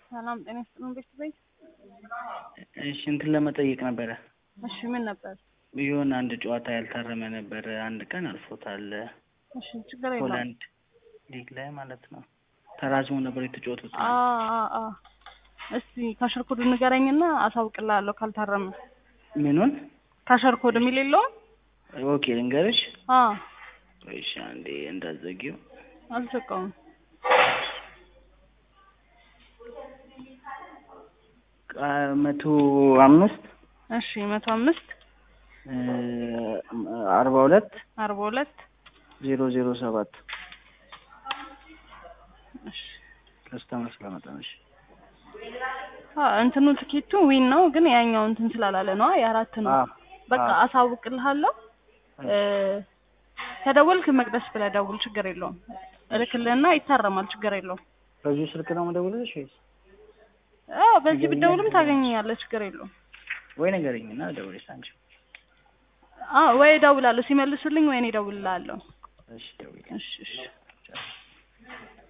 ሰላም ጤና ይስጥልኝ ቤተሰብ። እሺ እንትን ለመጠየቅ ነበረ። እሺ ምን ነበር? የሆነ አንድ ጨዋታ ያልታረመ ነበር። አንድ ቀን አልፎታል። እሺ ችግር የለውም። ሆላንድ ሊግ ላይ ማለት ነው። ተራዝሞ ነበር የተጫወቱት። እስቲ ካሸር ኮድ ንገረኝና አሳውቅልሃለሁ ካልታረመ። ምኑን? ካሸር ኮድ የሚል የለውም? ኦኬ ልንገርሽ። እሺ አንዴ እንዳትዘጊው። አልዘጋውም። መቶ አምስት እሺ 105 42 007 እሺ ከስተመር ስለመጣሽ እንትኑ ትኬቱ ዊን ነው ግን ያኛው እንትን ስላላለ ነው የአራት ነው። በቃ አሳውቅልሃለሁ። ተደወልክ መቅደስ ብለህ ደውል ችግር የለውም። እልክልህና ይታረማል ችግር የለውም። በዚህ ስልክ ነው የምደውልልሽ ወይስ? በዚህ ብትደውልም ታገኘኛለህ ችግር የለውም። ወይ ንገረኝና ደውልሽ አንቺ። ወይ እደውላለሁ ሲመልሱልኝ ወይ እኔ እደውልልሃለሁ። እሺ ደውል። እሺ